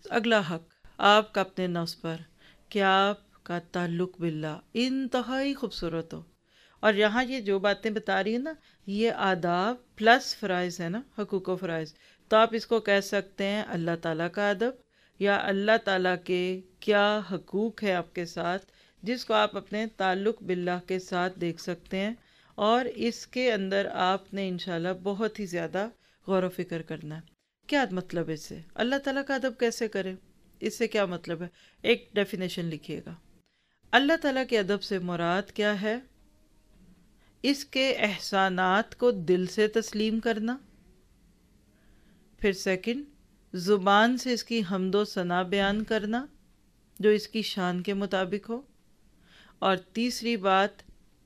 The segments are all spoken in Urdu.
اگلا حق آپ کا اپنے نفس پر کہ آپ کا تعلق باللہ انتہائی خوبصورت ہو. اور یہاں یہ جو باتیں بتا رہی ہیں نا، یہ آداب پلس فرائض ہے نا، حقوق و فرائض. تو آپ اس کو کہہ سکتے ہیں اللہ تعالیٰ کا ادب، یا اللہ تعالیٰ کے کیا حقوق ہے آپ کے ساتھ، جس کو آپ اپنے تعلق باللہ کے ساتھ دیکھ سکتے ہیں. اور اس کے اندر آپ نے انشاءاللہ بہت ہی زیادہ غور و فکر کرنا ہے. کیا مطلب ہے اس سے؟ اللہ تعالیٰ کا ادب کیسے کریں؟ اس سے کیا مطلب ہے؟ ایک ڈیفینیشن لکھیے گا. اللہ تعالیٰ کے ادب سے مراد کیا ہے؟ اس کے احسانات کو دل سے تسلیم کرنا. پھر سیکنڈ، زبان سے اس کی حمد و ثنا بیان کرنا جو اس کی شان کے مطابق ہو. اور تیسری بات،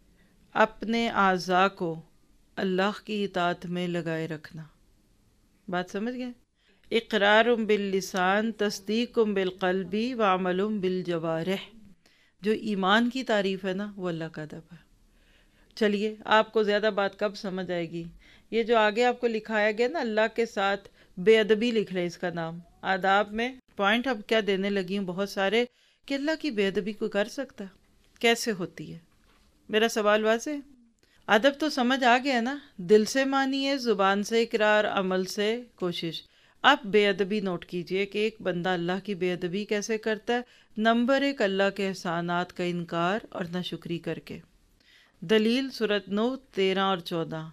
اپنے اعضاء کو اللہ کی اطاعت میں لگائے رکھنا. بات سمجھ گئے؟ اقرار باللسان، تصدیق بالقلب، وعمل بالجوارح. جو ایمان کی تعریف ہے نا، وہ اللہ کا ادب ہے. چلیے، آپ کو زیادہ بات کب سمجھ آئے گی؟ یہ جو آگے آپ کو لکھایا گیا نا، اللہ کے ساتھ بے ادبی لکھ لیں اس کا نام. آداب میں پوائنٹ اب کیا دینے لگی ہوں بہت سارے، کہ اللہ کی بے ادبی کوئی کر سکتا ہے؟ کیسے ہوتی ہے؟ میرا سوال واضح ہے؟ ادب تو سمجھ آ گیا نا، دل سے مانیے، زبان سے اقرار، عمل سے کوشش. اب بے ادبی نوٹ کیجئے کہ ایک بندہ اللہ کی بے ادبی کیسے کرتا ہے. نمبر 1، اللہ کے احسانات کا انکار اور ناشکری کر کے. دلیل سورۃ نوح 13 اور 14،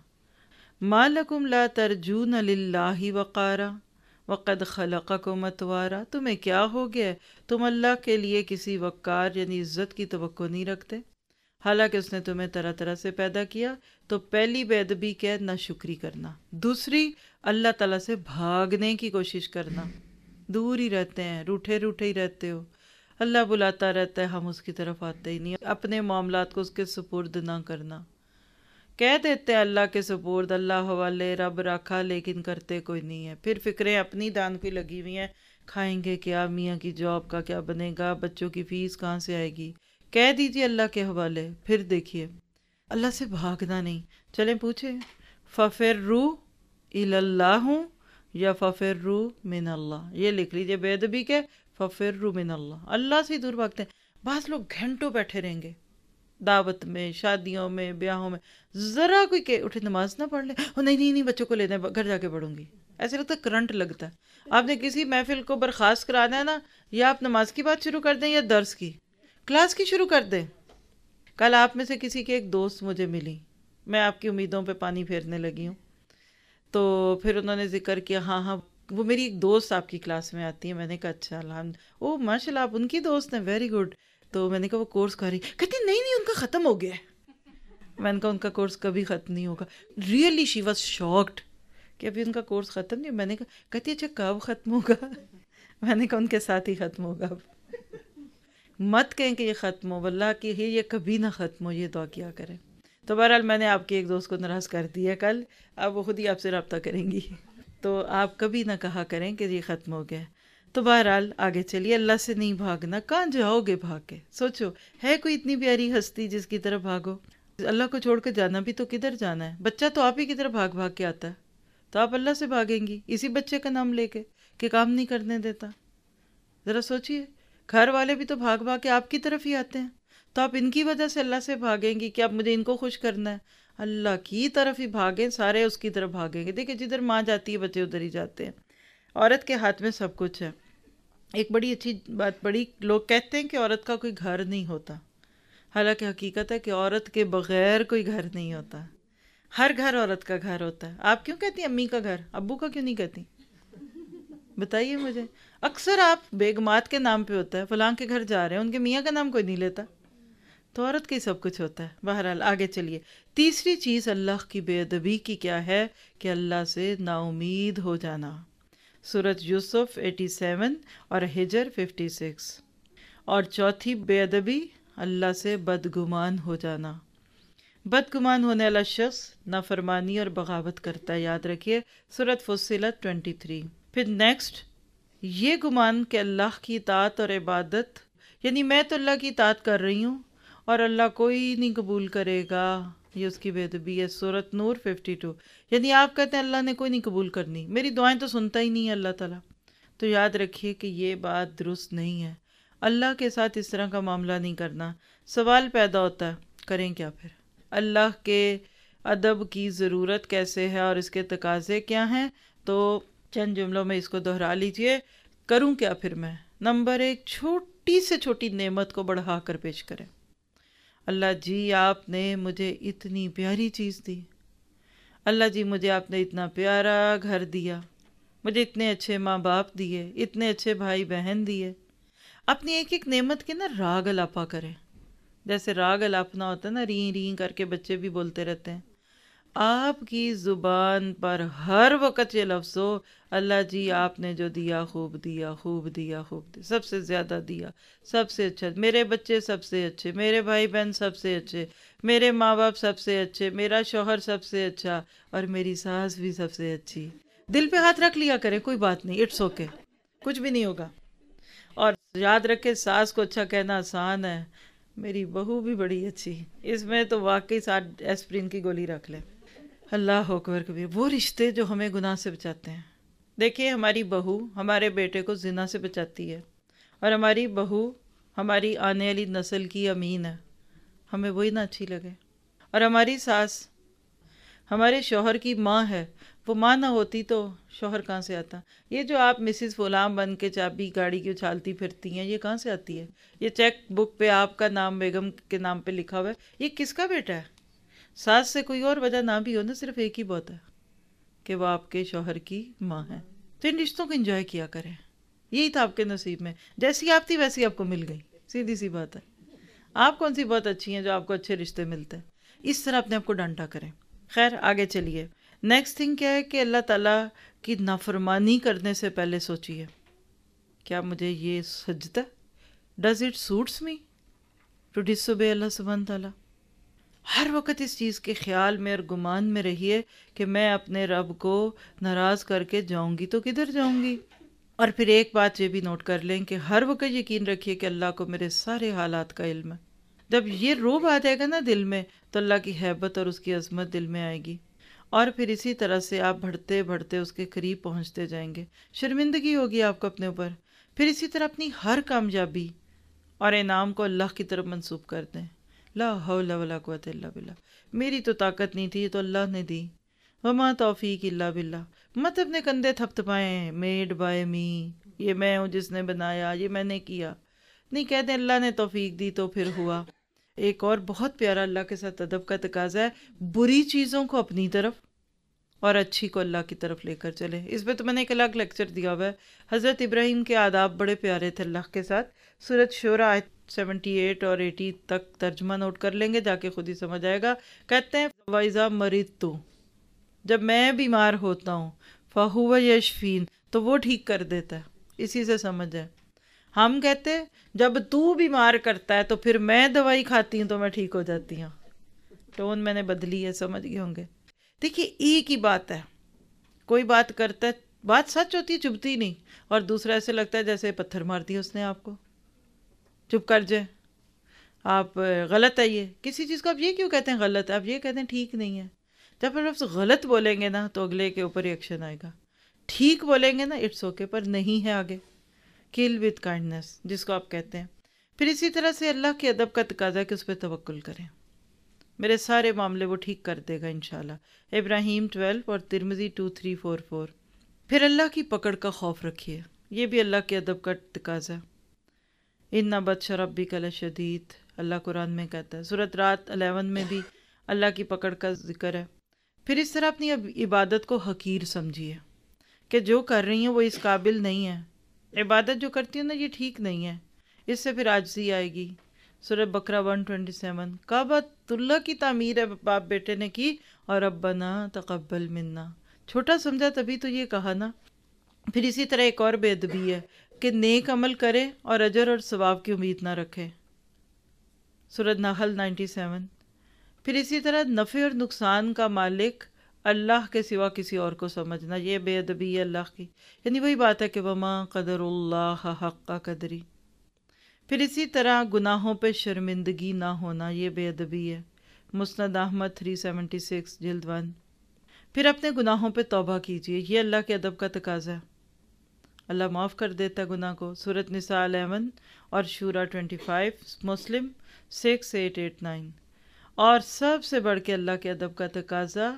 مَا لَكُمْ لَا تَرْجُونَ لِلَّهِ وَقَارًا وَقَدْ خَلَقَكُمْ أَطْوَارًا. تمہیں کیا ہو گیا، تم اللہ کے لیے کسی وقار یعنی عزت کی توقع نہیں رکھتے، حالانکہ اس نے تمہیں طرح طرح سے پیدا کیا. تو پہلی بے ادبی کیا ہے؟ ناشکری کرنا. دوسری، اللہ تعالیٰ سے بھاگنے کی کوشش کرنا. دور ہی رہتے ہیں، روٹھے روٹھے ہی رہتے ہو، اللہ بلاتا رہتا ہے، ہم اس کی طرف آتے ہی نہیں. اپنے معاملات کو اس کے سپرد نہ کرنا. کہہ دیتے ہیں اللہ کے سپرد، اللہ حوالے، رب رکھا، لیکن کرتے کوئی نہیں ہے. پھر فکریں اپنی دان کی لگی ہوئی ہیں، کھائیں گے کیا، میاں کی جاب کا کیا بنے گا، بچوں کی فیس کہاں سے آئے گی. کہہ دیجیے اللہ کے حوالے. پھر دیکھیے اللہ سے بھاگنا نہیں. چلیں پوچھیں، فَفِرُّوا إِلَى اللَّهُ یا فَفِرُّوا مِنَ اللَّهِ. یہ لکھ لیجیے بے ادبی کے فَفِرُّوا مِنَ اللَّهِ. اللہ سے دور بھاگتے ہیں. بعض لوگ گھنٹوں بیٹھے رہیں گے دعوت میں، شادیوں میں، بیاہوں میں، ذرا کوئی کہ اٹھے نماز نہ پڑھ لے، نہیں نہیں نہیں بچوں کو لینا ہے، گھر جا کے پڑھوں گی. ایسے لگتا ہے کرنٹ لگتا ہے. آپ نے کسی محفل کو برخاست کرانا ہے نا، یا آپ نماز کی بات شروع کر دیں یا درس کی، کلاس کی شروع کر دیں. کل آپ میں سے کسی کے ایک دوست مجھے ملی، میں آپ کی امیدوں پہ پانی پھیرنے لگی ہوں. تو پھر انہوں نے ذکر کیا، ہاں ہاں وہ میری ایک دوست آپ کی کلاس میں آتی ہے. میں نے کہا اچھا الحمد، او ماشاء اللہ آپ ان کی دوست ہیں، ویری گڈ. تو میں نے کہا وہ کورس کر رہی، کہتی نہیں نہیں ان کا ختم ہو گیا ہے. میں نے کہا ان کا کورس کبھی ختم نہیں ہوگا. ریئلی شی واز شاکڈ کہ ابھی ان کا کورس ختم نہیں. میں نے کہا، کہتی اچھا کب ختم ہوگا؟ میں نے کہا ان کے ساتھ ہی ختم ہوگا. اب مت کہیں کہ یہ ختم ہو، واللہ کہ یہ کبھی نہ ختم ہو، یہ دعا کیا کریں. تو بہرحال میں نے آپ کے ایک دوست کو ناراض کر دیا کل، اب وہ خود ہی آپ سے رابطہ کریں گی. تو آپ کبھی نہ کہا کریں کہ یہ ختم ہو گیا. تو بہرحال آگے چلیے، اللہ سے نہیں بھاگنا. کہاں جاؤ گے بھاگ کے؟ سوچو، ہے کوئی اتنی پیاری ہستی جس کی طرف بھاگو؟ اللہ کو چھوڑ کے جانا بھی تو کدھر جانا ہے؟ بچہ تو آپ ہی کی طرف بھاگ بھاگ کے آتا ہے، تو آپ اللہ سے بھاگیں گی اسی بچے کا نام لے کے کہ کام نہیں کرنے دیتا. ذرا سوچئے، گھر والے بھی تو بھاگ بھاگ کے آپ کی طرف ہی آتے ہیں، تو آپ ان کی وجہ سے اللہ سے بھاگیں گی کہ اب مجھے ان کو خوش کرنا ہے. اللہ کی طرف ہی بھاگیں، سارے اس کی طرف بھاگیں گے. دیکھیں جدھر ماں جاتی ہے بچے ادھر ہی جاتے ہیں. عورت کے ہاتھ میں سب کچھ ہے. ایک بڑی اچھی بات پڑھی، لوگ کہتے ہیں کہ عورت کا کوئی گھر نہیں ہوتا، حالانکہ حقیقت ہے کہ عورت کے بغیر کوئی گھر نہیں ہوتا. ہر گھر عورت کا گھر ہوتا ہے. آپ کیوں کہتی ہیں امی کا گھر، ابو کا کیوں نہیں کہتی؟ بتائیے مجھے. اکثر آپ بیگمات کے نام پہ ہوتا ہے، فلاں کے گھر جا رہے ہیں، ان کے میاں کا نام کوئی نہیں لیتا. تو عورت کی سب کچھ ہوتا ہے. بہرحال آگے چلیے. تیسری چیز اللہ کی بے ادبی کی کیا ہے؟ کہ اللہ سے نا امید ہو جانا. سورۃ یوسف 87 اور ہجر 56. اور چوتھی بے ادبی اللہ سے بدگمان ہو جانا. بدگمان ہونے والا شخص نافرمانی اور بغاوت کرتا ہے، یاد رکھیے سورۃ فصلت 23. پھر نیکسٹ، یہ گمان کہ اللہ کی اطاعت اور عبادت، یعنی میں تو اللہ کی اطاعت کر رہی ہوں اور اللہ کوئی نہیں قبول کرے گا، یہ اس کی بے ادبی ہے. سورۃ نور 52. یعنی آپ کہتے ہیں اللہ نے کوئی نہیں قبول کرنی، میری دعائیں تو سنتا ہی نہیں ہے اللہ تعالیٰ. تو یاد رکھیے کہ یہ بات درست نہیں ہے. اللہ کے ساتھ اس طرح کا معاملہ نہیں کرنا. سوال پیدا ہوتا ہے کریں کیا پھر؟ اللہ کے ادب کی ضرورت کیسے ہے اور اس کے تقاضے کیا ہیں؟ تو چند جملوں میں اس کو دہرا لیجئے. کروں کیا پھر میں؟ نمبر 1، چھوٹی سے چھوٹی نعمت کو بڑھا کر پیش کریں. اللہ جی آپ نے مجھے اتنی پیاری چیز دی. اللہ جی مجھے آپ نے اتنا پیارا گھر دیا، مجھے اتنے اچھے ماں باپ دیے، اتنے اچھے بھائی بہن دیے. اپنی ایک ایک نعمت کے نا راگ الاپا کریں. جیسے راگ الاپنا ہوتا ہے نا، ریں ریں کر کے بچے بھی بولتے رہتے ہیں. آپ کی زبان پر ہر وقت یہ لفظ ہو، اللہ جی آپ نے جو دیا خوب دیا، خوب دیا، خوب دیا، سب سے زیادہ دیا، سب سے اچھا، میرے بچے سب سے اچھے، میرے بھائی بہن سب سے اچھے، میرے ماں باپ سب سے اچھے، میرا شوہر سب سے اچھا، اور میری ساس بھی سب سے اچھی. دل پہ ہاتھ رکھ لیا کریں، کوئی بات نہیں، اٹس اوکے، کچھ بھی نہیں ہوگا. اور یاد رکھے ساس کو اچھا کہنا آسان ہے، میری بہو بھی بڑی اچھی، اس میں تو واقعی ساتھ ایسپرین کی گولی رکھ لیں. اللہ اکبر کبیر. وہ رشتے جو ہمیں گناہ سے بچاتے ہیں. دیکھیے ہماری بہو ہمارے بیٹے کو زنا سے بچاتی ہے، اور ہماری بہو ہماری آنے والی نسل کی امین ہے، ہمیں وہی نہ اچھی لگے. اور ہماری ساس ہمارے شوہر کی ماں ہے، وہ ماں نہ ہوتی تو شوہر کہاں سے آتا؟ یہ جو آپ مسز فلان بن کے چابی گاڑی کی اچھالتی پھرتی ہیں، یہ کہاں سے آتی ہے؟ یہ چیک بک پہ آپ کا نام بیگم کے نام پہ لکھا ہوا ہے، یہ کس کا بیٹا ہے؟ ساس سے کوئی اور وجہ نہ بھی ہو نا، صرف ایک ہی بات ہے کہ وہ آپ کے شوہر کی ماں ہے. تو ان رشتوں کو انجوائے کیا کریں. یہی تھا آپ کے نصیب میں، جیسی آپ تھی ویسی آپ کو مل گئی، سیدھی سی بات ہے. آپ کون سی بہت اچھی ہیں جو آپ کو اچھے رشتے ملتے ہیں؟ اس طرح اپنے آپ کو ڈانٹا کریں. خیر آگے چلیے. نیکسٹ تھنگ کیا ہے کہ اللہ تعالیٰ کی نافرمانی کرنے سے پہلے سوچیے، کیا مجھے یہ سجدہ، does it suits me to disobey Allah سبحانہ تعالیٰ؟ ہر وقت اس چیز کے خیال میں اور گمان میں رہیے کہ میں اپنے رب کو ناراض کر کے جاؤں گی تو کدھر جاؤں گی. اور پھر ایک بات یہ بھی نوٹ کر لیں کہ ہر وقت یقین رکھیے کہ اللہ کو میرے سارے حالات کا علم ہے. جب یہ روب آ جائے گا نا دل میں، تو اللہ کی ہیبت اور اس کی عظمت دل میں آئے گی، اور پھر اسی طرح سے آپ بڑھتے بڑھتے اس کے قریب پہنچتے جائیں گے. شرمندگی ہوگی آپ کو اپنے اوپر. پھر اسی طرح اپنی ہر کامیابی اور انعام کو اللہ کی طرف منسوب کر دیں. لا حول ولا قوت الا باللہ، میری تو طاقت نہیں تھی، یہ تو اللہ نے دی، وما توفیق الا باللہ. مت اپنے کندھے تھپتھپائیں، میڈ بائی می، یہ میں ہوں جس نے بنایا، یہ میں نے کیا. نہیں، کہہ دیں اللہ نے توفیق دی تو پھر ہوا. ایک اور بہت پیارا اللہ کے ساتھ ادب کا تقاضا ہے، بری چیزوں کو اپنی طرف اور اچھی کو اللہ کی طرف لے کر چلے. اس پہ تو میں نے ایک الگ لیکچر دیا ہوا ہے. حضرت ابراہیم کے آداب بڑے پیارے تھے اللہ کے ساتھ. سورۃ شورى آیت 78 اور 80 تک ترجمہ نوٹ کر لیں گے، جا کے خود ہی سمجھ آئے گا. کہتے ہیں وَإِذَا مَرِضْتُ، جب میں بیمار ہوتا ہوں، فَهُوَ يَشْفِينِ، تو وہ ٹھیک کر دیتا ہے. اسی سے سمجھ ہے. ہم کہتے ہیں جب تو بیمار کرتا ہے تو پھر میں دوائی کھاتی ہوں تو میں ٹھیک ہو جاتی ہوں. ٹون میں نے بدلی ہے، سمجھ گئے ہوں گے. دیکھیے ایک ہی بات ہے، کوئی بات کرتا ہے، بات سچ ہوتی ہے، چبھتی نہیں، اور دوسرا ایسے لگتا ہے جیسے پتھر مار دیا اس نے آپ کو. چپ کر جائے، آپ غلط ہے یہ کسی چیز کو، آپ یہ کیوں کہتے ہیں غلط ہے، آپ یہ کہتے ہیں ٹھیک نہیں ہے. جب آپ غلط بولیں گے نا تو اگلے کے اوپر ایکشن آئے گا. ٹھیک بولیں گے نا اٹس اوکے، پر نہیں ہے آگے. کل وتھ کائنڈنس جس کو آپ کہتے ہیں. پھر اسی طرح سے اللہ کے ادب کا تقاضا ہے کہ اس پہ توکل کریں. میرے سارے معاملے وہ ٹھیک کر دے گا انشاءاللہ. ابراہیم 12 اور ترمذی 2344. پھر اللہ کی پکڑ کا خوف رکھیے، یہ بھی اللہ کے ادب کا تقاضا ہے. اِنَّ بَطْشَ رَبِّكَ لَشَدِيدٌ، اللہ قرآن میں کہتا ہے. سورۃ رات 11 میں بھی اللہ کی پکڑ کا ذکر ہے. پھر اس طرح اپنی عبادت کو حقیر سمجھیے کہ جو کر رہی ہیں وہ اس قابل نہیں ہے. عبادت جو کرتی ہوں نا یہ ٹھیک نہیں ہے، اس سے پھر عاجزی آئے گی. سورہ بقرہ 127. کعبۃ اللہ کی تعمیر ہے باپ بیٹے نے کی، اور ربنا تقبل منا، چھوٹا سمجھا تبھی تو یہ کہا نا. پھر اسی طرح ایک اور بے ادبی ہے کہ نیک عمل کرے اور اجر اور ثواب کی امید نہ رکھے. سورۃ نحل 97. پھر اسی طرح نفع اور نقصان کا مالک اللہ کے سوا کسی اور کو سمجھنا، یہ بے ادبی ہے اللہ کی. یعنی وہی بات ہے کہ وما قدر اللہ حق قدری. پھر اسی طرح گناہوں پہ شرمندگی نہ ہونا، یہ بے ادبی ہے. مسند احمد 376 جلد 1. پھر اپنے گناہوں پہ توبہ کیجیے، یہ اللہ کے ادب کا تقاضا ہے. اللہ معاف کر دیتا ہے گناہ کو. سورۃ نساء 11 اور شورا 25، مسلم 6889. اور سب سے بڑھ کے اللہ کے ادب کا تقاضا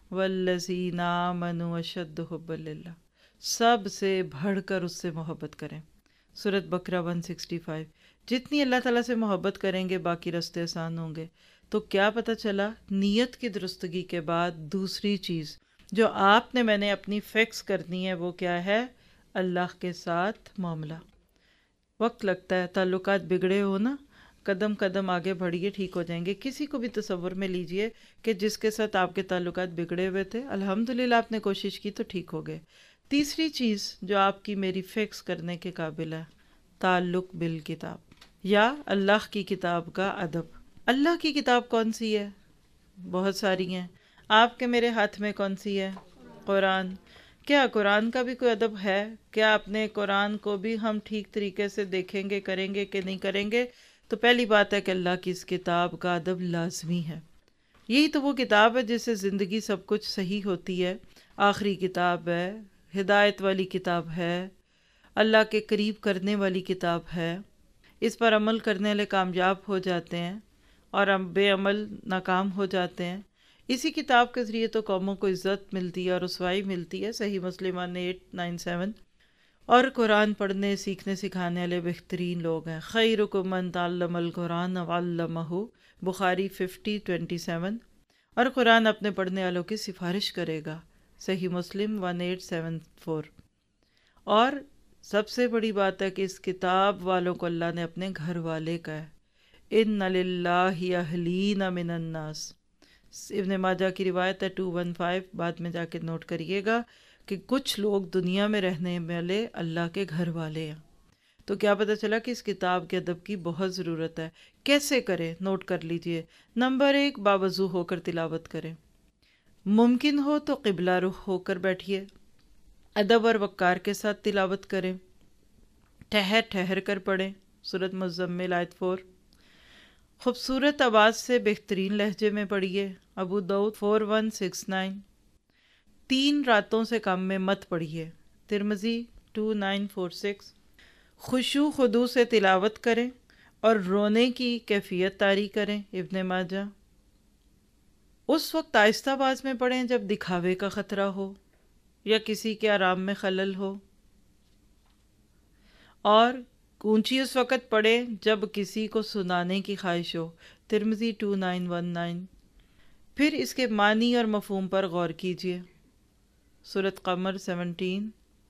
والذین آمنوا اشد حبا للہ، سب سے بڑھ کر اس سے محبت کریں. سورۃ بقرہ 165. جتنی اللہ تعالیٰ سے محبت کریں گے باقی راستے آسان ہوں گے. تو کیا پتہ چلا؟ نیت کی درستگی کے بعد دوسری چیز جو آپ نے میں نے اپنی فکس کرنی ہے وہ کیا ہے؟ اللہ کے ساتھ معاملہ. وقت لگتا ہے، تعلقات بگڑے ہو نا، قدم قدم آگے بڑھیے، ٹھیک ہو جائیں گے. کسی کو بھی تصور میں لیجئے کہ جس کے ساتھ آپ کے تعلقات بگڑے ہوئے تھے، الحمدللہ آپ نے کوشش کی تو ٹھیک ہو گئے. تیسری چیز جو آپ کی میری فکس کرنے کے قابل ہے، تعلق بالکتاب یا اللہ کی کتاب کا ادب. اللہ کی کتاب کون سی ہے؟ بہت ساری ہیں. آپ کے میرے ہاتھ میں کون سی ہے؟ قرآن. کیا قرآن کا بھی کوئی ادب ہے؟ کیا اپنے قرآن کو بھی ہم ٹھیک طریقے سے دیکھیں گے، کریں گے کہ نہیں کریں گے؟ تو پہلی بات ہے کہ اللہ کی اس کتاب کا ادب لازمی ہے. یہی تو وہ کتاب ہے جس سے زندگی سب کچھ صحیح ہوتی ہے. آخری کتاب ہے، ہدایت والی کتاب ہے، اللہ کے قریب کرنے والی کتاب ہے. اس پر عمل کرنے والے کامیاب ہو جاتے ہیں اور بے عمل ناکام ہو جاتے ہیں. اسی کتاب کے ذریعے تو قوموں کو عزت ملتی ہے اور رسوائی ملتی ہے. صحیح مسلم 897. اور قرآن پڑھنے، سیکھنے، سکھانے والے بہترین لوگ ہیں. خیرکم من تعلم القرآن وعلمہ، بخاری 50:27. اور قرآن اپنے پڑھنے والوں کی سفارش کرے گا. صحیح مسلم 1874. اور سب سے بڑی بات ہے کہ اس کتاب والوں کو اللہ نے اپنے گھر والے کا ہے. ان للہ اہلین من الناس. ابن ماجہ کی روایت ہے 215. بعد میں جا کے نوٹ کریے گا کہ کچھ لوگ دنیا میں رہنے والے اللہ کے گھر والے ہیں. تو کیا پتہ چلا کہ اس کتاب کے ادب کی بہت ضرورت ہے. کیسے کریں؟ نوٹ کر لیجئے. نمبر 1، باوضو ہو کر تلاوت کریں. ممکن ہو تو قبلہ رخ ہو کر بیٹھیے. ادب اور وقار کے ساتھ تلاوت کریں. ٹھہر ٹھہر کر پڑھیں. سورۃ مزمل آیت 4. خوبصورت آواز سے بہترین لہجے میں پڑھیے. ابو داؤد 4169. 3 راتوں سے کم میں مت پڑھیے. ترمذی 2946. خشوع خضوع سے تلاوت کریں اور رونے کی کیفیت طاری کریں. ابن ماجہ. اس وقت آہستہ آواز میں پڑھیں جب دکھاوے کا خطرہ ہو یا کسی کے آرام میں خلل ہو، اور اونچی اس وقت پڑھیں جب کسی کو سنانے کی خواہش ہو. ترمذی 2919. پھر اس کے معنی اور مفہوم پر غور کیجیے. سورۃ قمر 17.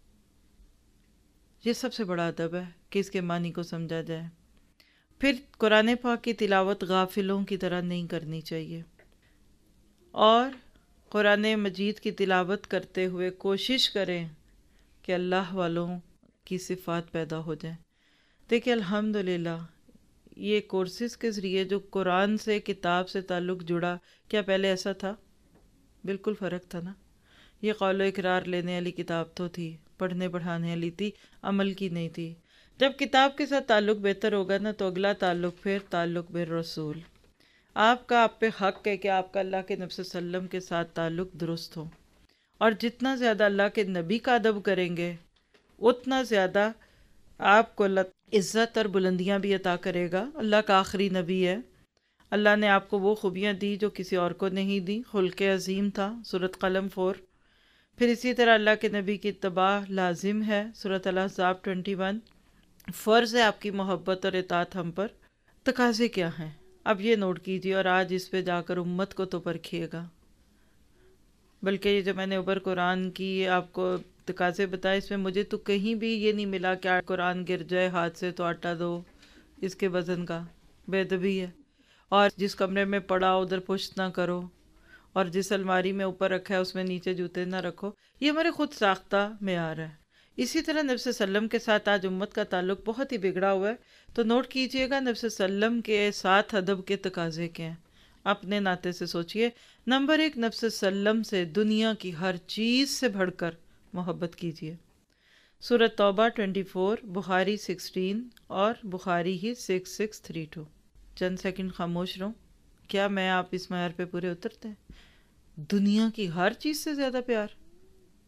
یہ سب سے بڑا ادب ہے کہ اس کے معنی کو سمجھا جائے. پھر قرآن پاک کی تلاوت غافلوں کی طرح نہیں کرنی چاہیے، اور قرآن مجید کی تلاوت کرتے ہوئے کوشش کریں کہ اللہ والوں کی صفات پیدا ہو جائیں. دیکھیں الحمدللہ یہ کورسز کے ذریعے جو قرآن سے، کتاب سے تعلق جڑا، کیا پہلے ایسا تھا؟ بالکل فرق تھا نا. یہ قول و اقرار لینے والی کتاب تو تھی، پڑھنے پڑھانے والی تھی، عمل کی نہیں تھی. جب کتاب کے ساتھ تعلق بہتر ہوگا نا تو اگلا تعلق پھر تعلق بالرسول. آپ کا آپ پہ حق ہے کہ آپ کا اللہ کے نبی صلی اللہ علیہ وسلم کے ساتھ تعلق درست ہو، اور جتنا زیادہ اللہ کے نبی کا ادب کریں گے اتنا زیادہ آپ کو اللہ عزت اور بلندیاں بھی عطا کرے گا. اللہ کا آخری نبی ہے، اللہ نے آپ کو وہ خوبیاں دی جو کسی اور کو نہیں دی. خلق عظیم تھا. سورۃ قلم 4. پھر اسی طرح اللہ کے نبی کی اتباع لازم ہے. سورۃ الاحزاب 21. فرض ہے آپ کی محبت اور اطاعت ہم پر. تقاضے کیا ہیں؟ اب یہ نوٹ کیجیے اور آج اس پہ جا کر امت کو تو پرکھیے گا. بلکہ یہ جو میں نے اوپر قرآن کی آپ کو تقاضے بتائے، اس میں مجھے تو کہیں بھی یہ نہیں ملا کہ قرآن گر جائے ہاتھ سے تو آٹا دو اس کے وزن کا. بے ادبی ہے. اور جس کمرے میں پڑا ادھر پشت نہ کرو، اور جس الماری میں اوپر رکھا ہے اس میں نیچے جوتے نہ رکھو. یہ ہمارے خود ساختہ معیار ہے. اسی طرح نبی صلی اللہ علیہ وسلم کے ساتھ آج امت کا تعلق بہت ہی بگڑا ہوا ہے. تو نوٹ کیجئے گا نبی صلی اللہ علیہ وسلم کے ساتھ ادب کے تقاضے کیا ہیں. اپنے ناطے سے سوچئے. نمبر 1، نبی صلی اللہ علیہ وسلم سے دنیا کی ہر چیز سے بڑھ کر محبت کیجئے. سورۃ توبہ 24، بخاری 16 اور بخاری ہی 6632. چند سیکنڈ خاموش رہوں. کیا میں آپ اس معیار پہ پورے اترتے ہیں؟ دنیا کی ہر چیز سے زیادہ پیار.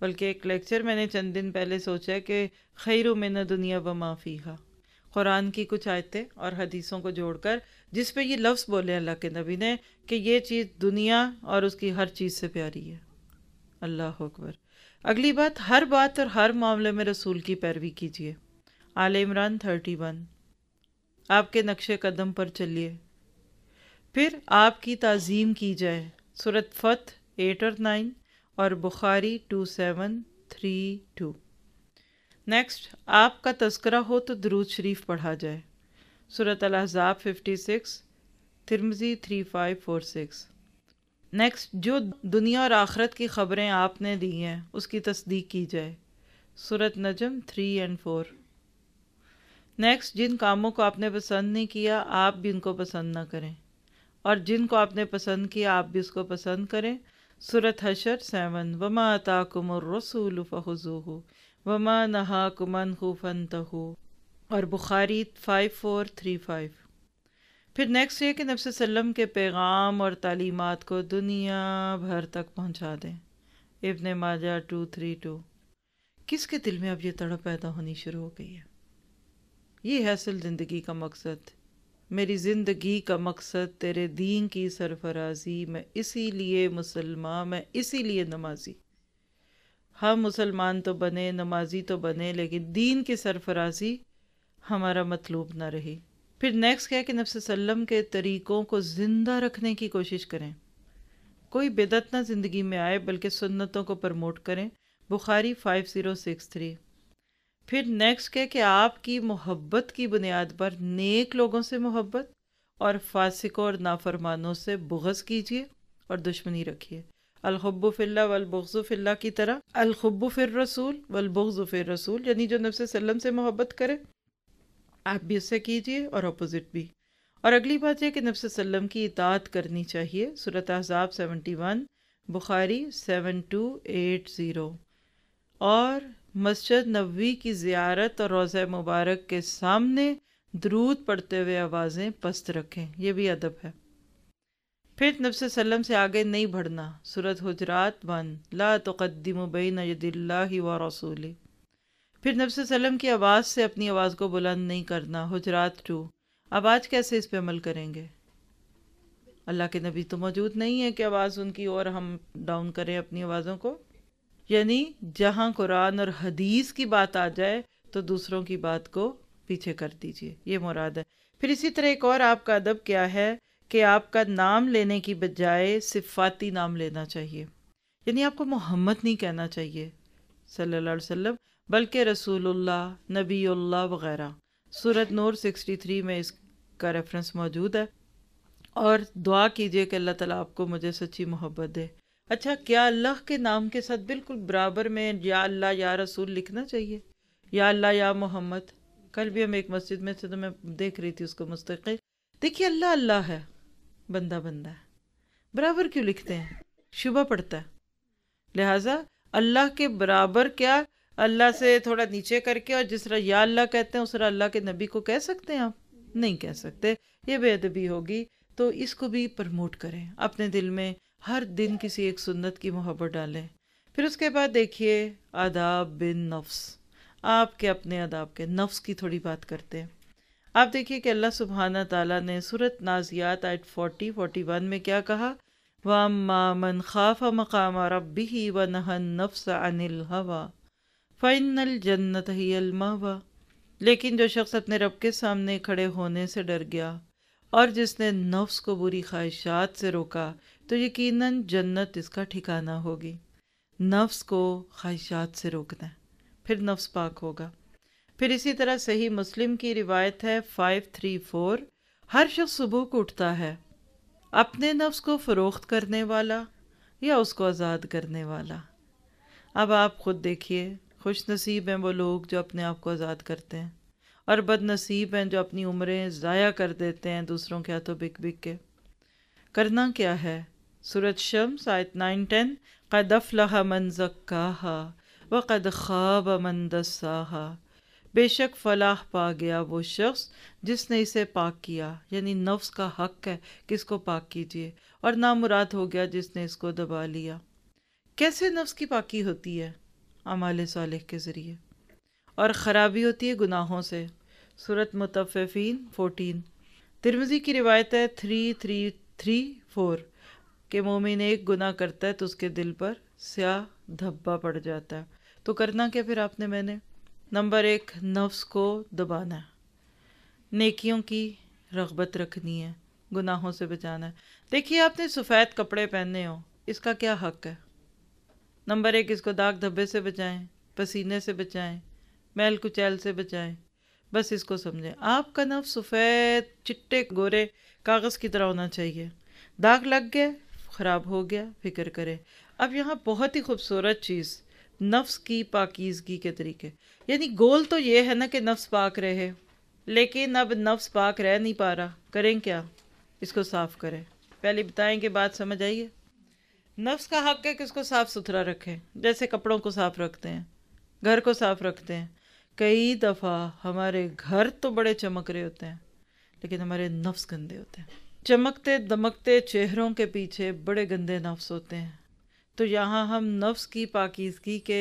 بلکہ ایک لیکچر میں نے چند دن پہلے سوچا کہ خیر من دنیا و ما فیہا، قرآن کی کچھ آیتیں اور حدیثوں کو جوڑ کر جس پہ یہ لفظ بولے اللہ کے نبی نے کہ یہ چیز دنیا اور اس کی ہر چیز سے پیاری ہے۔ اللہ اکبر۔ اگلی بات اور ہر معاملے میں رسول کی پیروی کیجیے۔ آل عمران 31۔ آپ کے نقش قدم پر چلیے، پھر آپ کی تعظیم کی جائے، سورۃ فتح 8 اور 9 اور بخاری 2732۔ نیکسٹ، آپ کا تذکرہ ہو تو درود شریف پڑھا جائے، سورۃ الاحزاب 56، ترمذی 3546۔ نیکسٹ، جو دنیا اور آخرت کی خبریں آپ نے دی ہیں اس کی تصدیق کی جائے، سورۃ نجم 3 اور 4۔ نیکسٹ، جن کاموں کو آپ نے پسند نہیں کیا آپ بھی ان کو پسند نہ کریں، اور جن کو آپ نے پسند کیا آپ بھی اس کو پسند کریں، سورۃ حشر 7۔ وما آتاکم الرسول فخذوہ وما نہاکم عنہ فانتہوا، اور بخاری 5435۔ پھر نیکسٹ یہ کہ نبی صلی اللہ علیہ وسلم کے پیغام اور تعلیمات کو دنیا بھر تک پہنچا دیں، ابن ماجہ 232۔ کس کے دل میں اب یہ تڑپ پیدا ہونی شروع ہو گئی ہے؟ یہ ہے اصل زندگی کا مقصد۔ میری زندگی کا مقصد تیرے دین کی سرفرازی، میں اسی لیے مسلمان، میں اسی لیے نمازی۔ ہم مسلمان تو بنے، نمازی تو بنے، لیکن دین کی سرفرازی ہمارا مطلوب نہ رہی۔ پھر نیکسٹ کیا کہ نبی صلی اللہ علیہ وسلم کے طریقوں کو زندہ رکھنے کی کوشش کریں، کوئی بدعت نہ زندگی میں آئے بلکہ سنتوں کو پرموٹ کریں، بخاری 5063۔ پھر نیکسٹ کیا کہ آپ کی محبت کی بنیاد پر نیک لوگوں سے محبت اور فاسقوں اور نافرمانوں سے بغض کیجیے اور دشمنی رکھیے، الحب فی اللہ والبغض فی اللہ کی طرح، الحب فی الرسول والبغض فی الرسول، یعنی جو نبی صلی اللہ علیہ وسلم سے محبت کرے آپ بھی اس سے کیجیے اور اپوزٹ بھی۔ اور اگلی بات یہ کہ نبی صلی اللہ علیہ وسلم کی اطاعت کرنی چاہیے، سورۃ احزاب 71، بخاری 7280۔ اور مسجد نبوی کی زیارت اور روضہ مبارک کے سامنے درود پڑھتے ہوئے آوازیں پست رکھیں، یہ بھی ادب ہے۔ پھر نبی صلی اللہ علیہ وسلم سے آگے نہیں بڑھنا، سورۃ حجرات 1، لا تقدموا بین ید اللہ ورسولہ۔ پھر نبی صلی اللہ علیہ وسلم کی آواز سے اپنی آواز کو بلند نہیں کرنا، حجرات 2۔ اب آج کیسے اس پہ عمل کریں گے؟ اللہ کے نبی تو موجود نہیں ہے کہ آواز ان کی اور ہم ڈاؤن کریں اپنی آوازوں کو، یعنی جہاں قرآن اور حدیث کی بات آ جائے تو دوسروں کی بات کو پیچھے کر دیجئے، یہ مراد ہے۔ پھر اسی طرح ایک اور آپ کا ادب کیا ہے کہ آپ کا نام لینے کی بجائے صفاتی نام لینا چاہیے، یعنی آپ کو محمد نہیں کہنا چاہیے صلی اللہ علیہ وسلم، بلکہ رسول اللہ، نبی اللہ وغیرہ۔ سورۃ نور 63 میں اس کا ریفرنس موجود ہے۔ اور دعا کیجئے کہ اللہ تعالیٰ آپ کو مجھے سچی محبت دے۔ اچھا، کیا اللہ کے نام کے ساتھ بالکل برابر میں یا اللہ یا رسول لکھنا چاہیے؟ یا اللہ یا محمد؟ کل بھی ہم ایک مسجد میں سے تو میں دیکھ رہی تھی اس کو مستقل، دیکھیے اللہ اللہ ہے، بندہ بندہ ہے، برابر کیوں لکھتے ہیں؟ شبہ پڑتا ہے۔ لہٰذا اللہ کے برابر کیا اللہ سے تھوڑا نیچے کر کے، اور جس طرح یا اللہ کہتے ہیں اس طرح اللہ کے نبی کو کہہ سکتے ہیں آپ؟ نہیں کہہ سکتے، یہ بے ادبی ہوگی۔ تو اس کو بھی پرموٹ کریں، اپنے دل میں ہر دن کسی ایک سنت کی محبت ڈالیں۔ پھر اس کے بعد دیکھیے آداب بن نفس، آپ کے اپنے آداب کے نفس کی تھوڑی بات کرتے ہیں۔ آپ دیکھیے کہ اللہ سبحانہ تعالیٰ نے سورۃ نازیات آیت 41 میں کیا کہا، وَأَمَّا مَنْ خَافَ مَقَامَ رَبِّهِ وَنَهَى النَّفْسَ عَنِ الْهَوَىٰ فَإِنَّ الْجَنَّةَ هِيَ الْمَأْوَىٰ، لیکن جو شخص اپنے رب کے سامنے کھڑے ہونے سے ڈر گیا اور جس نے نفس کو بری خواہشات سے روکا تو یقیناً جنت اس کا ٹھکانہ ہوگی۔ نفس کو خواہشات سے روکنا ہے، پھر نفس پاک ہوگا۔ پھر اسی طرح صحیح مسلم کی روایت ہے 534، ہر شخص صبح کو اٹھتا ہے، اپنے نفس کو فروخت کرنے والا یا اس کو آزاد کرنے والا۔ اب آپ خود دیکھیے، خوش نصیب ہیں وہ لوگ جو اپنے آپ کو آزاد کرتے ہیں، اور بد نصیب ہیں جو اپنی عمریں ضائع کر دیتے ہیں دوسروں کے ہاتھوں بک بک کے۔ کرنا کیا ہے؟ سورۃ شمس آیت 9-10، قد افلح من زکاہا وقد خاب من دساہا، بے شک فلاح پا گیا وہ شخص جس نے اسے پاک کیا، یعنی نفس کا حق ہے کہ اس کو پاک کیجیے، اور نامراد ہو گیا جس نے اس کو دبا لیا۔ کیسے نفس کی پاکی ہوتی ہے؟ اعمال صالح کے ذریعے، اور خرابی ہوتی ہے گناہوں سے۔ سورۃ مطففین 14۔ ترمذی کی روایت ہے 3334 کہ مومن ایک گناہ کرتا ہے تو اس کے دل پر سیاہ دھبا پڑ جاتا ہے۔ تو کرنا کیا پھر آپ نے؟ میں نے نمبر 1 نفس کو دبانا ہے، نیکیوں کی رغبت رکھنی ہے، گناہوں سے بچانا ہے۔ دیکھیے آپ نے سفید کپڑے پہنے ہو، اس کا کیا حق ہے؟ نمبر 1 اس کو داغ دھبے سے بچائیں، پسینے سے بچائیں، میل کچیل سے بچائیں۔ بس اس کو سمجھیں، آپ کا نفس سفید چٹے گورے کاغذ کی طرح ہونا چاہیے۔ داغ لگ گئے، خراب ہو گیا، فکر کرے۔ اب یہاں بہت ہی خوبصورت چیز، نفس کی پاکیزگی کے طریقے، یعنی گول تو یہ ہے نا کہ نفس پاک رہے، لیکن اب نفس پاک رہ نہیں پا رہا، کریں کیا؟ اس کو صاف کریں۔ پہلے بتائیں کہ بات سمجھ آئیے؟ نفس کا حق ہے کہ اس کو صاف ستھرا رکھیں، جیسے کپڑوں کو صاف رکھتے ہیں، گھر کو صاف رکھتے ہیں۔ کئی دفعہ ہمارے گھر تو بڑے چمک رہے ہوتے ہیں لیکن ہمارے نفس گندے ہوتے ہیں۔ چمکتے دمکتے چہروں کے پیچھے بڑے گندے نفس ہوتے ہیں۔ تو یہاں ہم نفس کی پاکیزگی کے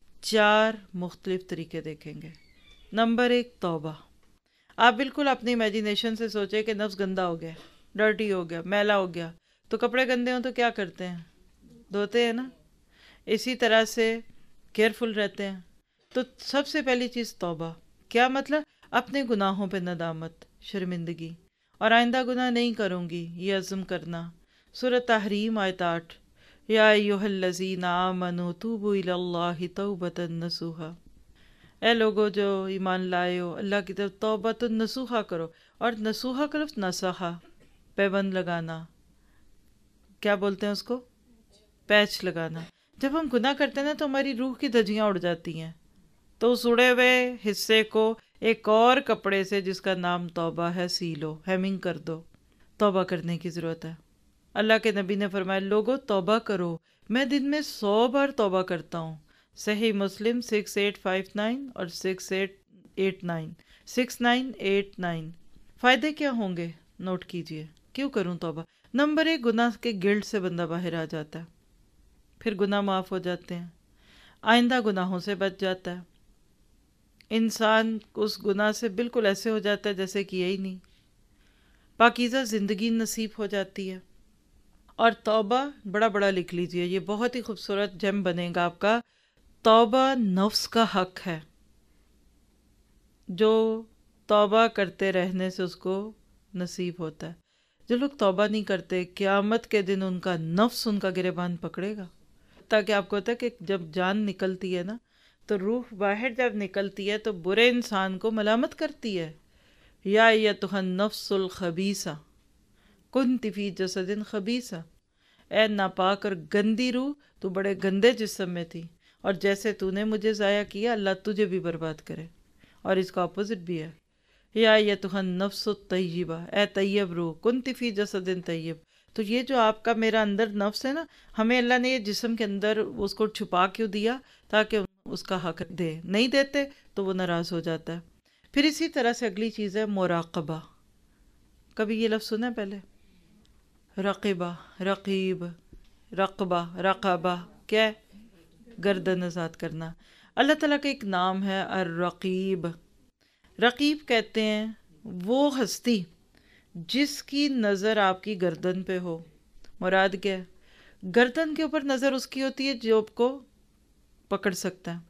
4 مختلف طریقے دیکھیں گے۔ نمبر 1 توبہ۔ آپ بالکل اپنی امیجینیشن سے سوچیں کہ نفس گندا ہو گیا، ڈرٹی ہو گیا، میلا ہو گیا، تو کپڑے گندے ہوں تو کیا کرتے ہیں؟ دھوتے ہیں نا۔ اسی طرح سے کیئرفل رہتے ہیں۔ تو سب سے پہلی چیز توبہ۔ کیا مطلب؟ اپنے گناہوں پہ ندامت، شرمندگی، اور آئندہ گناہ نہیں کروں گی، یہ عزم کرنا۔ سورۃ تحریم آیت 8، یا ایھا الذین آمنوا توبوا الی اللہ توبۃ نصوحا۔ اے لوگو جو ایمان لائے ہو، اللہ کی طرف توبۃ نصوحا کرو۔ اور نصوحا کا لفظ نصحا، پیبند لگانا، کیا بولتے ہیں اس کو؟ پیچ لگانا۔ جب ہم گناہ کرتے ہیں نا تو ہماری روح کی دھجیاں اڑ جاتی ہیں، تو اس اڑے ہوئے حصے کو ایک اور کپڑے سے جس کا نام توبہ ہے سیلو، ہیمنگ کر دو۔ توبہ کرنے کی ضرورت ہے۔ اللہ کے نبی نے فرمایا لوگو توبہ کرو، میں دن میں 100 بار توبہ کرتا ہوں۔ صحیح مسلم 6859 اور 6889 6989۔ فائدے کیا ہوں گے؟ نوٹ کیجئے۔ کیوں کروں توبہ؟ نمبر 1 گناہ کے گلٹ سے بندہ باہر آ جاتا ہے، پھر گناہ معاف ہو جاتے ہیں، آئندہ گناہوں سے بچ جاتا ہے۔ انسان اس گناہ سے بالکل ایسے ہو جاتا ہے جیسے کیا ہی نہیں، پاکیزہ زندگی نصیب ہو جاتی ہے۔ اور توبہ بڑا بڑا لکھ لیجئے، یہ بہت ہی خوبصورت جم بنے گا آپ کا۔ توبہ نفس کا حق ہے، جو توبہ کرتے رہنے سے اس کو نصیب ہوتا ہے۔ جو لوگ توبہ نہیں کرتے، قیامت کے دن ان کا نفس ان کا گریبان پکڑے گا۔ تاکہ آپ کو ہوتا ہے کہ جب جان نکلتی ہے نا تو روح باہر جب نکلتی ہے تو برے انسان کو ملامت کرتی ہے، یا ایتھا النفس الخبیثہ کنت فی جسد خبیثہ، اے ناپاک اور گندی روح، تو بڑے گندے جسم میں تھی، اور جیسے تو نے مجھے ضائع کیا اللہ تجھے بھی برباد کرے۔ اور اس کا اپوزٹ بھی ہے، یا ایتھا النفس الطیبہ، اے طیب روح کنت فی جسد طیب۔ تو یہ جو آپ کا میرا اندر نفس ہے نا، ہمیں اللہ نے یہ جسم کے اندر اس کو چھپا کیوں دیا؟ تاکہ اس کا حق دے، نہیں دیتے تو وہ ناراض ہو جاتا ہے۔ پھر اسی طرح سے اگلی چیز ہے مراقبہ۔ کبھی یہ لفظ سنا ہے پہلے؟ رقبہ، رقیب، رقبہ، رقبہ کیا ہے؟ گردن آزاد کرنا۔ اللہ تعالیٰ کا ایک نام ہے الرقیب۔ رقیب کہتے ہیں وہ ہستی جس کی نظر آپ کی گردن پہ ہو۔ مراد کیا ہے؟ گردن کے اوپر نظر اس کی ہوتی ہے جو آپ کو پکڑ سکتا ہے۔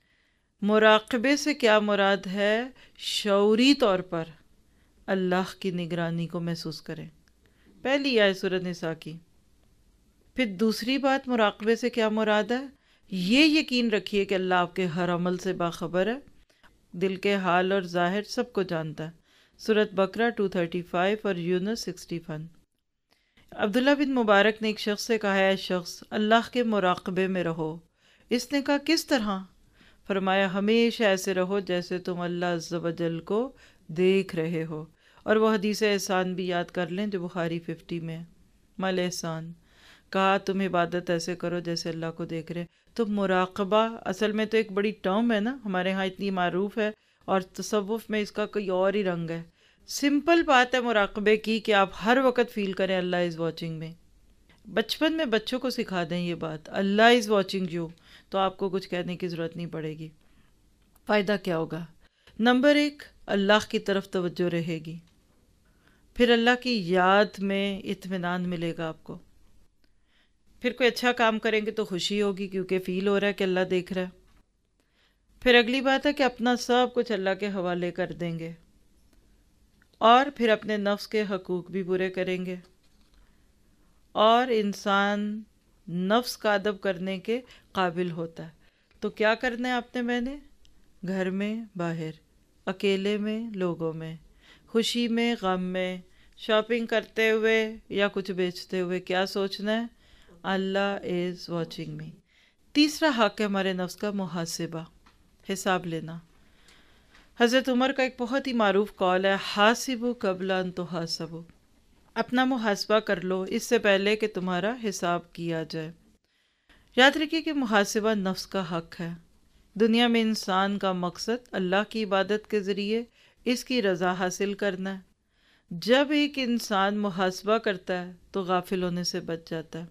مراقبے سے کیا مراد ہے؟ شعوری طور پر اللہ کی نگرانی کو محسوس کریں۔ پہلی آیت سورۃ نساء کی۔ پھر دوسری بات مراقبے سے کیا مراد ہے؟ یہ یقین رکھیے کہ اللہ آپ کے ہر عمل سے باخبر ہے، دل کے حال اور ظاہر سب کو جانتا ہے۔ سورۃ بقرہ 235 اور یونس 61۔ عبداللہ بن مبارک نے ایک شخص سے کہا ہے شخص اللہ کے مراقبے میں رہو۔ اس نے کہا کس طرح؟ فرمایا ہمیشہ ایسے رہو جیسے تم اللہ عز و جل کو دیکھ رہے ہو۔ اور وہ حدیث احسان بھی یاد کر لیں جو بخاری 50 میں ہے۔ مل احسان کہا تم عبادت ایسے کرو جیسے اللہ کو دیکھ رہے۔ تو مراقبہ اصل میں تو ایک بڑی ٹرم ہے نا، ہمارے ہاں اتنی معروف ہے، اور تصوف میں اس کا کوئی اور ہی رنگ ہے۔ سمپل بات ہے مراقبے کی کہ آپ ہر وقت فیل کریں اللہ از واچنگ میں۔ بچپن میں بچوں کو سکھا دیں یہ بات، اللہ از واچنگ یو، تو آپ کو کچھ کہنے کی ضرورت نہیں پڑے گی۔ فائدہ کیا ہوگا؟ نمبر ایک، اللہ کی طرف توجہ رہے گی، پھر اللہ کی یاد میں اطمینان ملے گا آپ کو، پھر کوئی اچھا کام کریں گے تو خوشی ہوگی کیونکہ فیل ہو رہا ہے کہ اللہ دیکھ رہا ہے۔ پھر اگلی بات ہے کہ اپنا سب کچھ اللہ کے حوالے کر دیں گے، اور پھر اپنے نفس کے حقوق بھی پورے کریں گے، اور انسان نفس کا ادب کرنے کے قابل ہوتا ہے۔ تو کیا کرنا ہے آپ نے، میں نے، گھر میں، باہر، اکیلے میں، لوگوں میں، خوشی میں، غم میں، شاپنگ کرتے ہوئے یا کچھ بیچتے ہوئے، کیا سوچنا ہے؟ Allah is watching me. تیسرا حق ہے ہمارے نفس کا، محاسبہ، حساب لینا۔ حضرت عمر کا ایک بہت ہی معروف قول ہے، حاسبوا قبل ان تحاسبوا، اپنا محاسبہ کر لو اس سے پہلے کہ تمہارا حساب کیا جائے۔ یاد رکھیے کہ محاسبہ نفس کا حق ہے۔ دنیا میں انسان کا مقصد اللہ کی عبادت کے ذریعے اس کی رضا حاصل کرنا ہے۔ جب ایک انسان محاسبہ کرتا ہے تو غافل ہونے سے بچ جاتا ہے۔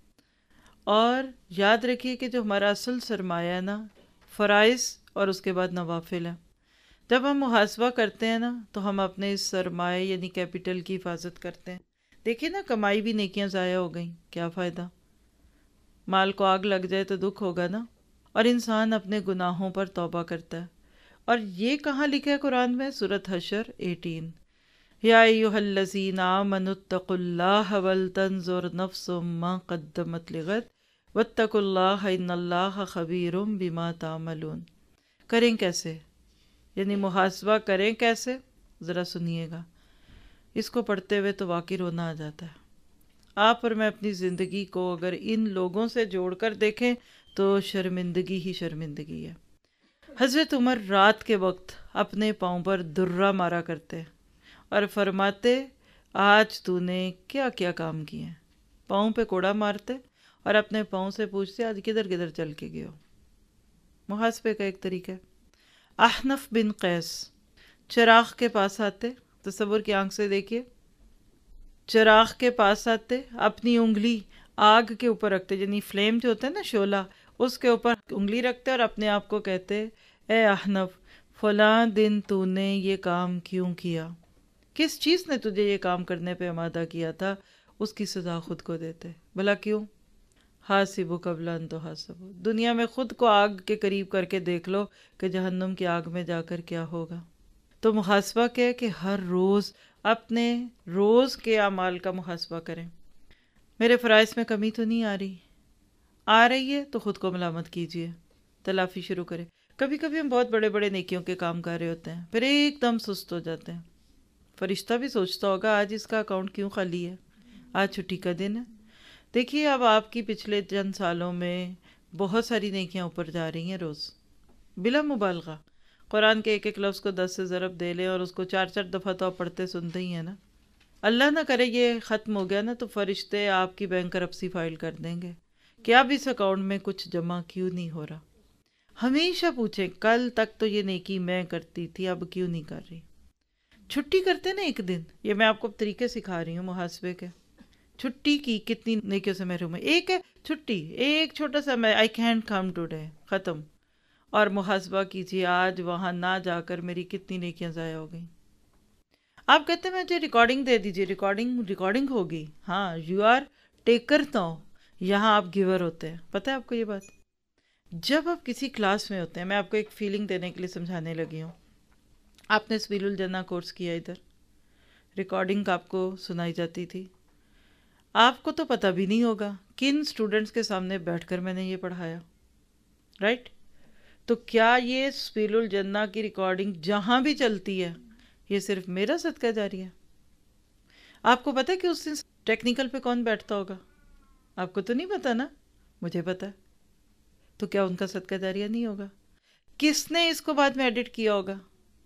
اور یاد رکھیے کہ جو ہمارا اصل سرمایہ ہے نا، فرائض اور اس کے بعد نوافل ہے۔ جب ہم محاسبہ کرتے ہیں نا تو ہم اپنے اس سرمایہ یعنی کیپٹل کی حفاظت کرتے ہیں۔ دیکھیں نا، کمائی بھی نیکیاں ضائع ہو گئیں، کیا فائدہ؟ مال کو آگ لگ جائے تو دکھ ہوگا نا۔ اور انسان اپنے گناہوں پر توبہ کرتا ہے۔ اور یہ کہاں لکھا ہے قرآن میں؟ سورۃ حشر 18، یا ایھا الذین آمنوا اتقوا اللہ ولتنظر نفس ما قدمت لغد واتقوا اللہ ان اللہ خبیر بما تعملون۔ کریں کیسے؟ یعنی محاسبہ کریں کیسے؟ ذرا سنیے گا، اس کو پڑھتے ہوئے تو واقعی رونا آ جاتا ہے۔ آپ اور میں اپنی زندگی کو اگر ان لوگوں سے جوڑ کر دیکھیں تو شرمندگی ہی شرمندگی ہے۔ حضرت عمر رات کے وقت اپنے پاؤں پر درہ مارا کرتے اور فرماتے، آج تو نے کیا کیا کام کیے ہیں؟ پاؤں پہ کوڑا مارتے اور اپنے پاؤں سے پوچھتے، آج کدھر کدھر چل کے گئے ہو؟ محاسبے کا ایک طریقہ ہے۔ احنف بن قیس چراغ کے پاس آتے، تصور کی آنکھ سے دیکھیے، چراغ کے پاس آتے، اپنی انگلی آگ کے اوپر رکھتے، یعنی فلیم جو ہوتا ہے نا، شعلہ، اس کے اوپر انگلی رکھتے اور اپنے آپ کو کہتے، اے احنف، فلاں دن تو نے یہ کام کیوں کیا؟ کس چیز نے تجھے یہ کام کرنے پہ آمادہ کیا تھا؟ اس کی سزا خود کو دیتے۔ بھلا کیوں؟ حاسبوا قبل ان تحاسبوا۔ دنیا میں خود کو آگ کے قریب کر کے دیکھ لو کہ جہنم کی آگ میں جا کر کیا ہوگا۔ تو محاسبہ کیا ہے کہ ہر روز اپنے روز کے اعمال کا محاسبہ کریں۔ میرے فرائض میں کمی تو نہیں آ رہی ہے تو خود کو ملامت کیجئے، تلافی شروع کریں۔ کبھی کبھی ہم بہت بڑے بڑے نیکیوں کے کام کر رہے ہوتے ہیں، پھر ایک دم سست ہو جاتے ہیں۔ فرشتہ بھی سوچتا ہوگا آج اس کا اکاؤنٹ کیوں خالی ہے، آج چھٹی کا دن ہے۔ دیکھیے اب آپ کی پچھلے چند سالوں میں بہت ساری نیکیاں اوپر جا رہی ہیں روز، بلا مبالغہ۔ قرآن کے ایک ایک لفظ کو 10 سے ضرب دے لیں اور اس کو 4 دفعہ تو آپ پڑھتے سنتے ہی ہیں نا۔ اللہ نہ کرے یہ ختم ہو گیا نا تو فرشتے آپ کی بینکرپسی فائل کر دیں گے کہ اب اس اکاؤنٹ میں کچھ جمع کیوں نہیں ہو رہا۔ ہمیشہ پوچھیں، کل تک تو یہ نیکی میں کرتی تھی، اب کیوں نہیں کر رہی؟ چھٹی کرتے نا ایک دن، یہ میں آپ کو طریقے سکھا رہی ہوں محاسبے کے۔ چھٹی کی کتنی نیکیوں سے محروم ہے؟ ایک ہے چھٹی، ایک چھوٹا سا میں آئی کینٹ کم ٹوڈے، ختم۔ اور محاسبہ کیجیے، آج وہاں نہ جا کر میری کتنی نیکیاں ضائع ہو گئیں۔ آپ کہتے ہیں مجھے ریکارڈنگ دے دیجیے، ریکارڈنگ ہوگی۔ ہاں، یو آر ٹیکر تو یہاں آپ گیور ہوتے ہیں، پتہ ہے آپ کو یہ بات؟ جب آپ کسی کلاس میں ہوتے ہیں، میں آپ کو ایک فیلنگ دینے کے لیے سمجھانے لگی ہوں۔ آپ نے سبیل الجنہ کورس کیا، ادھر ریکارڈنگ آپ کو سنائی جاتی تھی، آپ کو تو پتہ بھی نہیں ہوگا کن اسٹوڈنٹس کے سامنے بیٹھ کر میں نے یہ پڑھایا، رائٹ؟ تو کیا یہ سبیل الجنہ کی ریکارڈنگ جہاں بھی چلتی ہے یہ صرف میرا صدقہ جاری ہے؟ آپ کو پتہ ہے کہ اس دن ٹیکنیکل پہ کون بیٹھتا ہوگا؟ آپ کو تو نہیں پتہ نا، مجھے پتہ ہے۔ تو کیا ان کا صدقہ جاریہ نہیں ہوگا؟ کس نے اس کو بعد میں ایڈٹ کیا ہوگا؟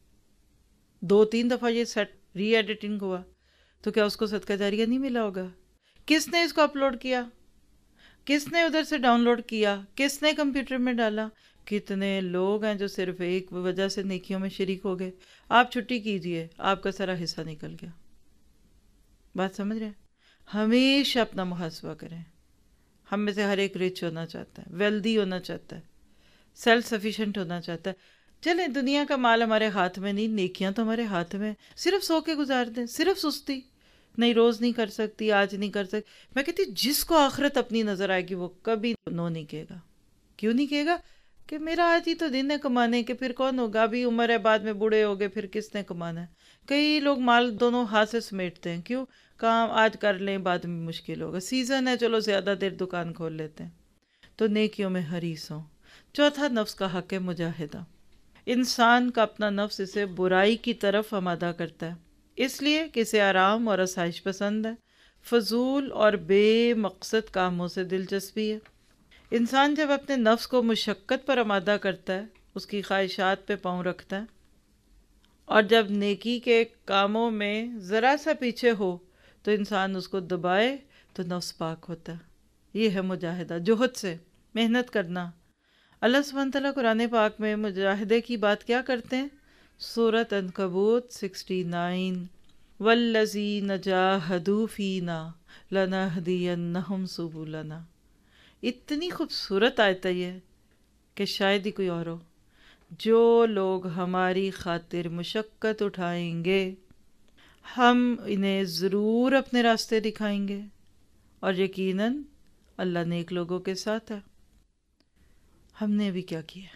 2-3 دفعہ یہ سیٹ ری ایڈیٹنگ ہوا تو کیا اس کو صدقہ جاریہ نہیں ملا ہوگا؟ کس نے اس کو اپلوڈ کیا؟ کس نے ادھر سے ڈاؤن لوڈ کیا؟ کس نے کمپیوٹر میں ڈالا؟ کتنے لوگ ہیں جو صرف ایک وجہ سے نیکیوں میں شریک ہو گئے۔ آپ چھٹی کیجئے، آپ کا سارا حصہ نکل گیا۔ بات سمجھ رہے ہیں؟ ہمیشہ اپنا محاسبہ کریں. ہم میں سے ہر ایک رچ ہونا چاہتا ہے، ویلدی ہونا چاہتا ہے، سیلف سفیشینٹ ہونا چاہتا ہے. چلیں دنیا کا مال ہمارے ہاتھ میں نہیں، نیکیاں تو ہمارے ہاتھ میں. صرف سو کے گزار دیں، صرف سستی نہیں، روز نہیں کر سکتی، آج نہیں کر سکتی. میں کہتی ہوں جس کو آخرت اپنی نظر آئے گی وہ کبھی نو نہیں کہے گا. کیوں نہیں کہے گا؟ کہ میرا آج ہی تو دن ہے کمانے کے، پھر کون ہوگا؟ ابھی عمر ہے، بعد میں بوڑھے ہو گئے، پھر کس نے کمانا ہے؟ کئی لوگ مال دونوں ہاتھ سے سمیٹتے ہیں. کیوں؟ کام آج کر لیں، بعد میں مشکل ہوگا، سیزن ہے چلو زیادہ دیر دکان کھول لیتے ہیں. تو نیکیوں میں حریص ہوں. چوتھا، نفس کا حق ہے مجاہدہ. انسان کا اپنا نفس اسے برائی کی طرف آمادہ کرتا ہے، اس لیے کہ اسے آرام اور آسائش پسند ہے، فضول اور بے مقصد کاموں سے دلچسپی ہے. انسان جب اپنے نفس کو مشقت پر آمادہ کرتا ہے، اس کی خواہشات پہ پاؤں رکھتا ہے، اور جب نیکی کے کاموں میں ذرا سا پیچھے ہو تو انسان اس کو دبائے تو نفس پاک ہوتا ہے. یہ ہے مجاہدہ، جہد سے محنت کرنا. اللہ سبحانہ تعالیٰ قرآن پاک میں مجاہدے کی بات کیا کرتے ہیں؟ سورۃ عنکبوت 69، والذین جاہدوا فینا لنہدینہم سبلنا. اتنی خوبصورت آیت ہے یہ کہ شاید ہی کوئی اور ہو. جو لوگ ہماری خاطر مشقت اٹھائیں گے ہم انہیں ضرور اپنے راستے دکھائیں گے، اور یقیناً اللہ نیک لوگوں کے ساتھ ہے. ہم نے ابھی کیا کیا؟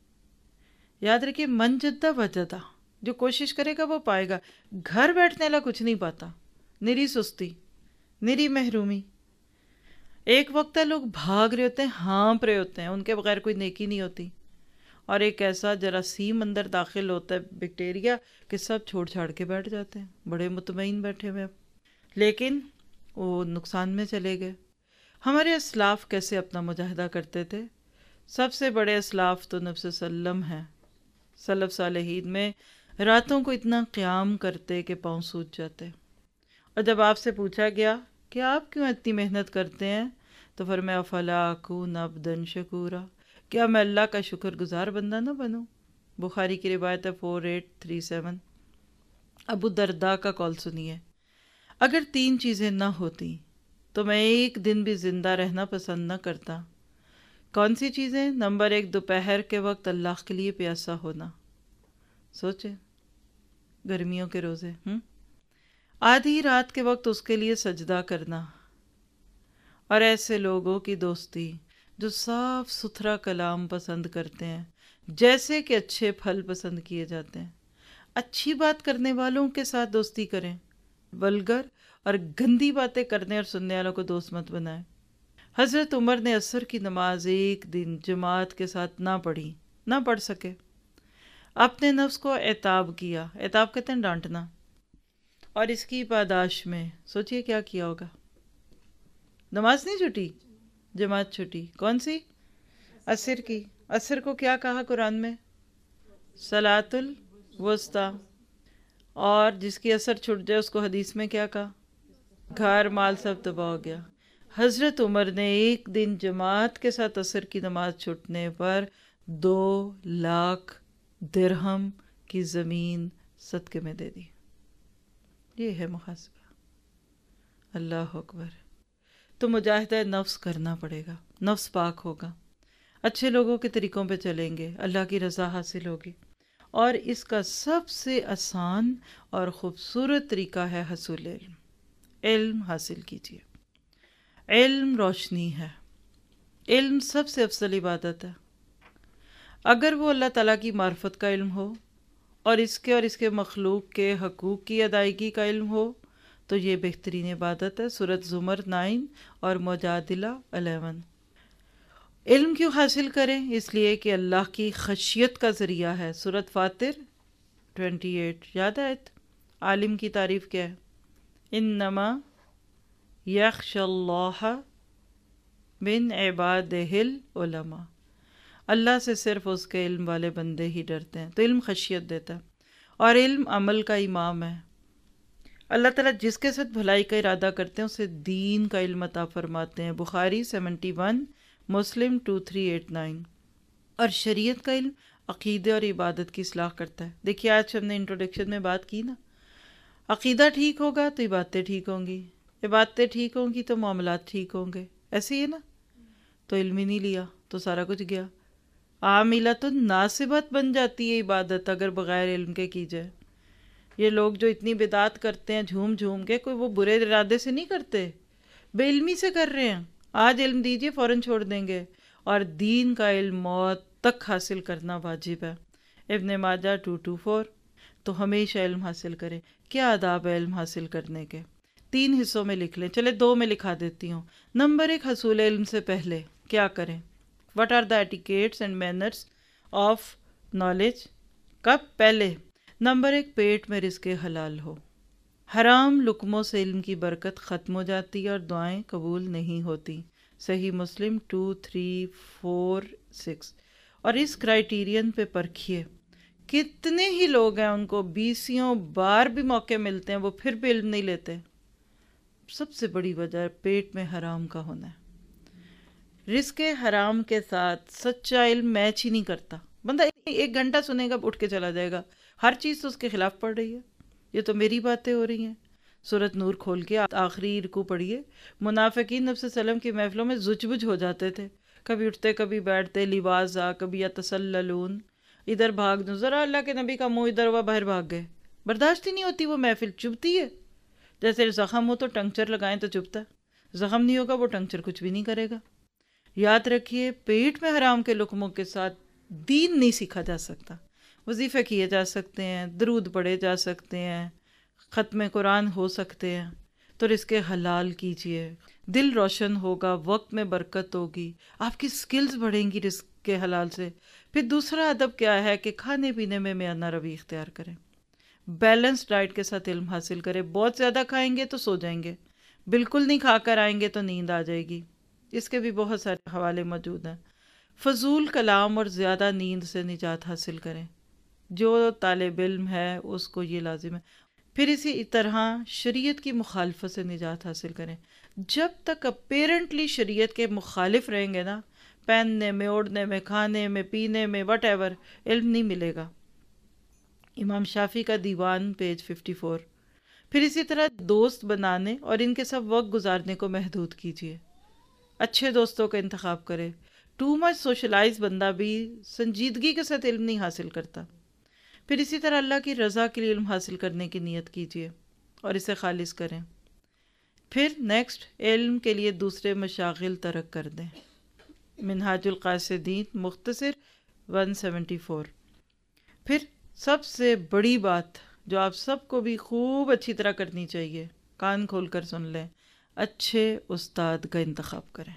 یاد رکھیے، من جدہ وجدہ، جو کوشش کرے گا وہ پائے گا. گھر بیٹھنے والا کچھ نہیں پاتا، نری سستی، نری محرومی. ایک وقت ہے لوگ بھاگ رہے ہوتے ہیں، ہانپ رہے ہوتے ہیں، ان کے بغیر کوئی نیکی نہیں ہوتی. اور ایک ایسا جراثیم اندر داخل ہوتا ہے، بیکٹیریا، کہ سب چھوڑ چھاڑ کے بیٹھ جاتے ہیں، بڑے مطمئن بیٹھے ہوئے. لیکن وہ نقصان میں چلے گئے. ہمارے اسلاف کیسے اپنا مجاہدہ کرتے تھے؟ سب سے بڑے اسلاف تو نبی صلی اللہ علیہ وسلم ہیں. سلف صالحین میں راتوں کو اتنا قیام کرتے کہ پاؤں سوج جاتے. اور جب آپ سے پوچھا گیا کہ آپ کیوں اتنی محنت کرتے ہیں تو فرمایا افلا اکون عبدا شکورا، کیا میں اللہ کا شکر گزار بندہ نہ بنوں؟ بخاری کی روایت ہے 4837. ابو درداء کا قول سنیے، اگر 3 چیزیں نہ ہوتی تو میں ایک دن بھی زندہ رہنا پسند نہ کرتا. کون سی چیزیں؟ نمبر 1، دوپہر کے وقت اللہ کے لیے پیاسا ہونا. سوچے، گرمیوں کے روزے، آدھی رات کے وقت اس کے لیے سجدہ کرنا. اور ایسے لوگوں کی دوستی جو صاف ستھرا کلام پسند کرتے ہیں، جیسے کہ اچھے پھل پسند کیے جاتے ہیں. اچھی بات کرنے والوں کے ساتھ دوستی کریں، ولگر اور گندی باتیں کرنے اور سننے والوں کو دوست مت بنائیں. حضرت عمر نے عصر کی نماز ایک دن جماعت کے ساتھ نہ پڑھی، نہ پڑھ سکے. اپنے نفس کو عتاب کیا، عتاب کہتے ہیں ڈانٹنا، اور اس کی پاداش میں سوچئے کیا کیا ہوگا. نماز نہیں چھٹی، جماعت چھٹی. کون سی؟ عصر کی. عصر کو کیا کہا قرآن میں؟ صلاۃ الوسطیٰ. اور جس کی عصر چھٹ جائے اس کو حدیث میں کیا کہا؟ گھر مال سب تباہ ہو گیا. حضرت عمر نے ایک دن جماعت کے ساتھ عصر کی نماز چھٹنے پر 2,00,000 درہم کی زمین صدقے میں دے دی. یہ ہے محاسبہ. اللہ اکبر. تو مجاہدہ نفس کرنا پڑے گا، نفس پاک ہوگا، اچھے لوگوں کے طریقوں پہ چلیں گے، اللہ کی رضا حاصل ہوگی. اور اس کا سب سے آسان اور خوبصورت طریقہ ہے حصول علم. علم حاصل کیجیے. علم روشنی ہے. علم سب سے افضل عبادت ہے. اگر وہ اللہ تعالیٰ کی معرفت کا علم ہو اور اس کے مخلوق کے حقوق کی ادائیگی کا علم ہو تو یہ بہترین عبادت ہے. سورۃ زمر 9 اور مجادلہ 11. علم کیوں حاصل کریں؟ اس لیے کہ اللہ کی خشیت کا ذریعہ ہے. سورۃ فاطر 28. یاد ہے عالم کی تعریف کیا ہے؟ انما یخشی اللہ من عبادہ العلماء. اللہ سے صرف اس کے علم والے بندے ہی ڈرتے ہیں. تو علم خشیت دیتا ہے، اور علم عمل کا امام ہے. اللہ تعالیٰ جس کے ساتھ بھلائی کا ارادہ کرتے ہیں اسے دین کا علم عطا فرماتے ہیں. بخاری 71، مسلم 2389. اور شریعت کا علم عقیدے اور عبادت کی اصلاح کرتا ہے. دیکھیے آج ہم نے انٹروڈکشن میں بات کی نا، عقیدہ ٹھیک ہوگا تو عبادتیں ٹھیک ہوں گی، عبادتیں ٹھیک ہوں گی تو معاملات ٹھیک ہوں گے، ایسے ہی ہے نا. تو علم ہی نہیں لیا تو سارا کچھ گیا. عاملۃ ناصبت بن جاتی ہے عبادت اگر بغیر علم کے کی جائے. یہ لوگ جو اتنی بدعت کرتے ہیں جھوم جھوم کے، کوئی وہ برے ارادے سے نہیں کرتے، بے علمی سے کر رہے ہیں. آج علم دیجیے فوراً چھوڑ دیں گے. اور دین کا علم موت تک حاصل کرنا واجب ہے. ابن ماجہ 224. تو ہمیشہ علم حاصل کریں. کیا آداب ہے علم حاصل کرنے کے؟ 3 حصوں میں لکھ لیں، چلے 2 میں لکھا دیتی ہوں. نمبر 1، حصول علم سے پہلے کیا کریں؟ What are the etiquettes and manners of knowledge? کب؟ پہلے. نمبر 1، پیٹ میں رزق حلال ہو. حرام لقموں سے علم کی برکت ختم ہو جاتی ہے اور دعائیں قبول نہیں ہوتی. صحیح مسلم 2، 3، 4، 6. اور اس کرائیٹیرین پہ پرکھیے، کتنے ہی لوگ ہیں ان کو 20 بار بھی موقع ملتے ہیں وہ پھر بھی علم نہیں لیتے. سب سے بڑی وجہ پیٹ میں حرام کا ہونا ہے. رزق حرام کے ساتھ سچا علم میچ ہی نہیں کرتا. بندہ 1 گھنٹہ سنے گا اٹھ کے چلا جائے گا، ہر چیز تو اس کے خلاف پڑ رہی ہے. یہ تو میری باتیں ہو رہی ہیں. سورۃ نور کھول کے آخری رکوع پڑھیے. منافقین نبی صلی اللہ علیہ وسلم کی محفلوں میں زچ بج ہو جاتے تھے، کبھی اٹھتے کبھی بیٹھتے، لوازا کبھی یتسللون، ادھر بھاگ دوں، ذرا اللہ کے نبی کا منہ ادھر ہوا باہر بھاگ گئے. برداشت ہی نہیں ہوتی، وہ محفل چبھتی ہے. جیسے زخم ہو تو ٹنکچر لگائیں تو چبھتا ہے، زخم نہیں ہوگا وہ ٹنکچر کچھ بھی نہیں کرے گا. یاد رکھیے، پیٹ میں حرام کے لقموں کے ساتھ دین نہیں سیکھا جا سکتا. وظیفے کیے جا سکتے ہیں، درود پڑھے جا سکتے ہیں، ختم قرآن ہو سکتے ہیں. تو رزق حلال کیجئے، دل روشن ہوگا، وقت میں برکت ہوگی، آپ کی سکلز بڑھیں گی رزق کے حلال سے. پھر دوسرا ادب کیا ہے کہ کھانے پینے میں میانہ روی اختیار کریں، بیلنس ڈائٹ کے ساتھ علم حاصل کریں. بہت زیادہ کھائیں گے تو سو جائیں گے، بالکل نہیں کھا کر آئیں گے تو نیند آ جائے گی. اس کے بھی بہت سارے حوالے موجود ہیں. فضول کلام اور زیادہ نیند سے نجات حاصل کریں. جو طالب علم ہے اس کو یہ لازم ہے. پھر اسی طرح شریعت کی مخالفت سے نجات حاصل کریں. جب تک اپیرنٹلی شریعت کے مخالف رہیں گے نا، پہننے میں، اوڑھنے میں، کھانے میں، پینے میں، وٹ ایور، علم نہیں ملے گا. امام شافعی کا دیوان پیج 54. پھر اسی طرح دوست بنانے اور ان کے ساتھ وقت گزارنے کو محدود کیجیے. اچھے دوستوں کا انتخاب کرے. ٹو مچ سوشلائز بندہ بھی سنجیدگی کے ساتھ علم نہیں حاصل کرتا. پھر اسی طرح اللہ کی رضا کے لیے علم حاصل کرنے کی نیت کیجیے اور اسے خالص کریں. پھر نیکسٹ، علم کے لیے دوسرے مشاغل ترک کر دیں. منہاج القاصدین مختصر 174. پھر سب سے بڑی بات جو آپ سب کو بھی خوب اچھی طرح کرنی چاہیے، کان کھول کر سن لیں، اچھے استاد کا انتخاب کریں.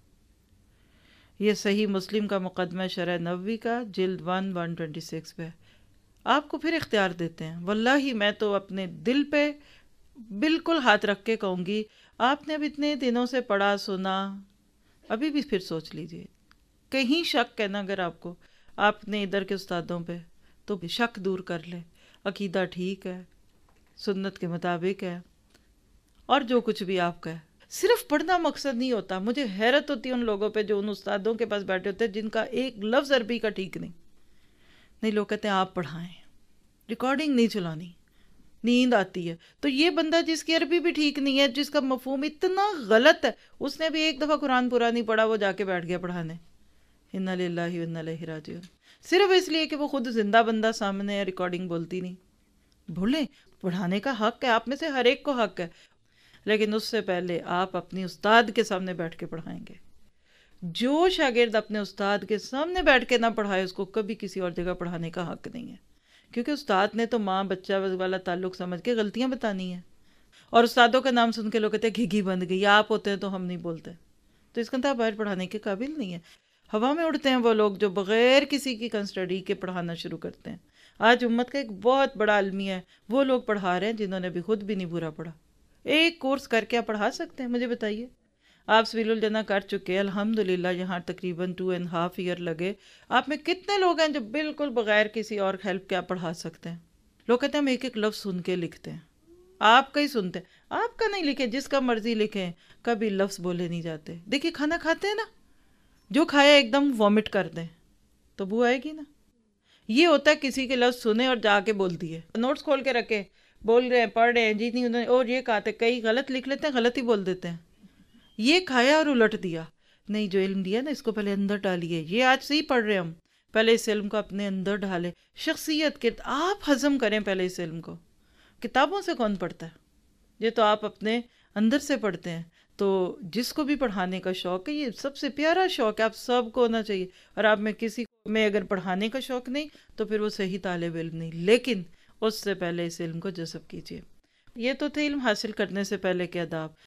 یہ صحیح مسلم کا مقدمہ شرح نبوی کا جلد 1 126 پہ. آپ کو پھر اختیار دیتے ہیں. واللہ میں تو اپنے دل پہ بالکل ہاتھ رکھ کے کہوں گی، آپ نے اب اتنے دنوں سے پڑھا سنا، ابھی بھی پھر سوچ لیجئے. کہیں شک ہے نا اگر آپ کو آپ نے ادھر کے استادوں پہ، تو شک دور کر لے. عقیدہ ٹھیک ہے، سنت کے مطابق ہے، اور جو کچھ بھی آپ کا ہے. صرف پڑھنا مقصد نہیں ہوتا. مجھے حیرت ہوتی ہے ان لوگوں پہ جو ان استادوں کے پاس بیٹھے ہوتے ہیں جن کا ایک لفظ عربی کا ٹھیک نہیں. لوگ کہتے ہیں آپ پڑھائیں، ریکارڈنگ نہیں چلانی، نیند آتی ہے. تو یہ بندہ جس کی عربی بھی ٹھیک نہیں ہے، جس کا مفہوم اتنا غلط ہے، اس نے بھی ایک دفعہ قرآن پورا نہیں پڑھا، وہ جا کے بیٹھ گیا پڑھانے. انا للہ و انا الیہ راجعون. صرف اس لیے کہ وہ خود زندہ بندہ سامنے ہے، ریکارڈنگ بولتی نہیں. بھولیں، پڑھانے کا حق ہے، آپ میں سے ہر ایک کو حق ہے، لیکن اس سے پہلے آپ اپنی استاد کے سامنے بیٹھ کے پڑھائیں گے. جو شاگرد اپنے استاد کے سامنے بیٹھ کے نہ پڑھائے، اس کو کبھی کسی اور جگہ پڑھانے کا حق نہیں ہے. کیونکہ استاد نے تو ماں بچہ والا تعلق سمجھ کے غلطیاں بتانی ہیں. اور استادوں کا نام سن کے لوگ کہتے ہیں گھگی بند گئی، آپ ہوتے ہیں تو ہم نہیں بولتے. تو اس کا تو باہر پڑھانے کے قابل نہیں ہے. ہوا میں اڑتے ہیں وہ لوگ جو بغیر کسی کی کنسٹڈی کے پڑھانا شروع کرتے ہیں. آج امت کا ایک بہت بڑا المیہ ہے، وہ لوگ پڑھا رہے ہیں جنہوں نے بھی خود بھی نہیں پورا پڑھا. ایک کورس کر کے آپ پڑھا سکتے ہیں؟ مجھے بتائیے. آپ سبیل الجنہ کر چکے، الحمدللہ یہاں تقریباً 2.5 ایئر لگے. آپ میں کتنے لوگ ہیں جو بالکل بغیر کسی اور ہیلپ کے آپ پڑھا سکتے ہیں؟ لوگ کہتے ہیں ہم ایک ایک لفظ سن کے لکھتے ہیں. آپ کا ہی سنتے ہیں، آپ کا نہیں لکھیں، جس کا مرضی لکھیں، کبھی لفظ بولے نہیں جاتے. دیکھیے کھانا کھاتے ہیں نا، جو کھایا ایک دم وامٹ کر دیں تو بو آئے گی نا. یہ ہوتا ہے کسی کے لفظ سنے اور جا کے بول دیے، نوٹس کھول کے رکھے، بول رہے ہیں، پڑھ رہے ہیں، جی نہیں انہوں نے اور یہ کہا تھا، کئی غلط لکھ لیتے ہیں، غلط ہی بول دیتے ہیں، یہ کھایا اور الٹ دیا۔ نہیں، جو علم دیا نا اس کو پہلے اندر ڈالیے، یہ آج سے ہی پڑھ رہے ہیں ہم، پہلے اس علم کو اپنے اندر ڈالیں، شخصیت کے آپ ہضم کریں پہلے اس علم کو۔ کتابوں سے کون پڑھتا ہے؟ یہ تو آپ اپنے اندر سے پڑھتے ہیں۔ تو جس کو بھی پڑھانے کا شوق ہے، یہ سب سے پیارا شوق ہے، آپ سب کو ہونا چاہیے۔ اور آپ میں کسی میں اگر پڑھانے کا شوق نہیں تو پھر وہ صحیح طالب علم نہیں، لیکن اس سے پہلے اس علم کو جذب کیجیے۔ یہ تو تھے علم حاصل کرنے سے پہلے کے آداب۔